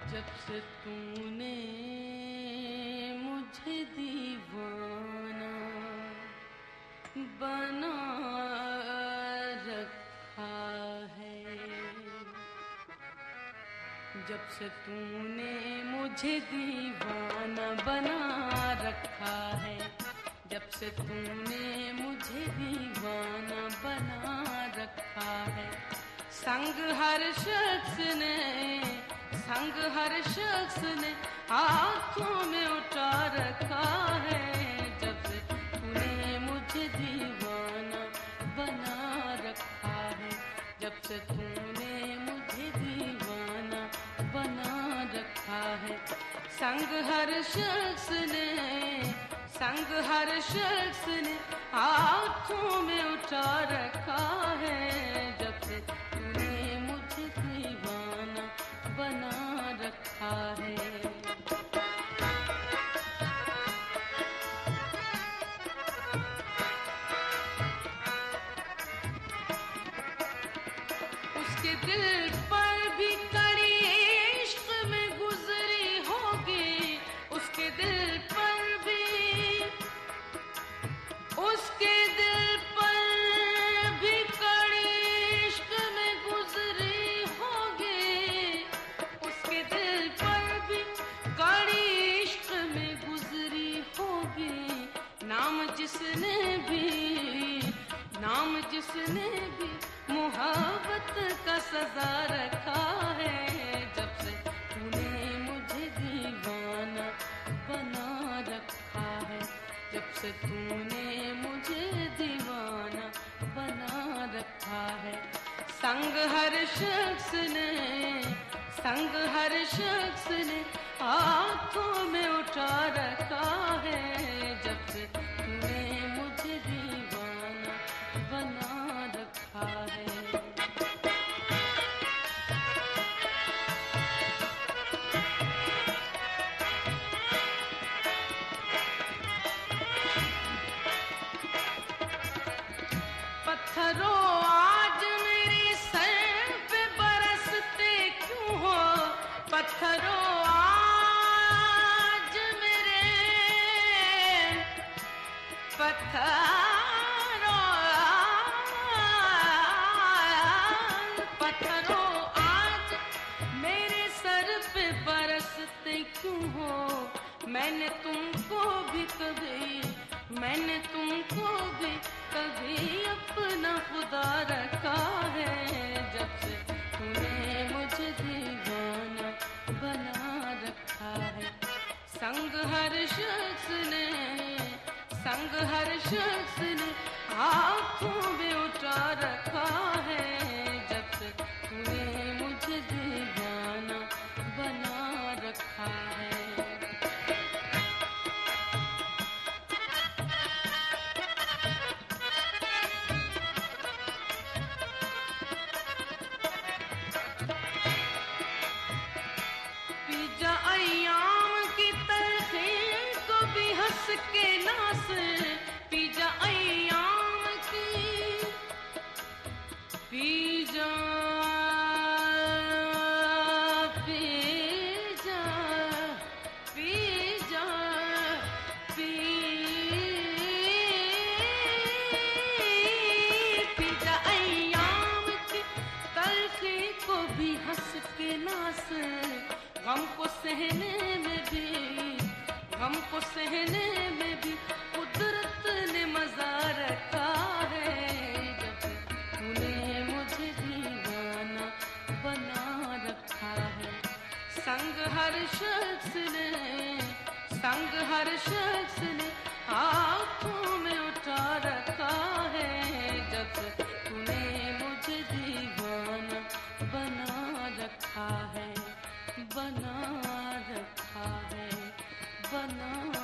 जब से तूने मुझे दीवाना बना रखा है, जब से तूने मुझे दीवाना बना रखा है, जब से तूने मुझे दीवाना बना रखा है। संग हर शख्स ने, संग हर शख्स ने आँखों में उठा रखा है, जब से तूने मुझे दीवाना बना रखा है, जब से तूने मुझे दीवाना बना रखा है। संग हर शख्स ने, संग हर शख्स ने आँखों में उठा रखा है, जब से तूने मुझे दीवाना बना रखा है। उसके दिल पर भी कड़ी इश्क में गुजरी होगी, उसके दिल पर भी, उसके दिल पर भी कड़ी इश्क में गुजरी होगी, उसके दिल पर भी कड़ी इश्क में गुजरी होगी। नाम जिसने भी, नाम जिसने भी मोहब्बत का सजा रखा है, जब से तूने मुझे दीवाना बना रखा है, जब से तूने मुझे दीवाना बना रखा है। संग हर शख्स ने, संग हर शख्स ने आँखों में उठा रखा है, जब से तूने मुझे दीवाना बना रखा है। पत्थरों आज मेरे सर पे बरसते क्यों हो, पत्थरों आज मेरे, पत्थरों आज मेरे सर पे बरसते क्यों हो। मैंने तुमको भी कभी, मैंने तुमको भी कभी अपना खुदा रखा है, जब से तूने मुझे दीवाना बना रखा है। संग हर शख्स ने, संग हर शख्स ने आँखों में उठा रखा है, जब से तूने मुझे दीवाना बना रखा है। अय्याम की तलखी को भी हंस के नास, पीजा अय्याम की, पीजा पीजा पीजा पीजा अय्याम की तलखी को भी हंस के नास। गम को सहने में भी, गम को सहने में भी कुदरत ने मजा रखा है, जब तूने मुझे दीवाना बना रखा है। संग हर शख्स ने, संग हर शख्स ने आँखों में उठा रखा है, जब तूने मुझे दीवाना बना रखा है, बना रखा है, बना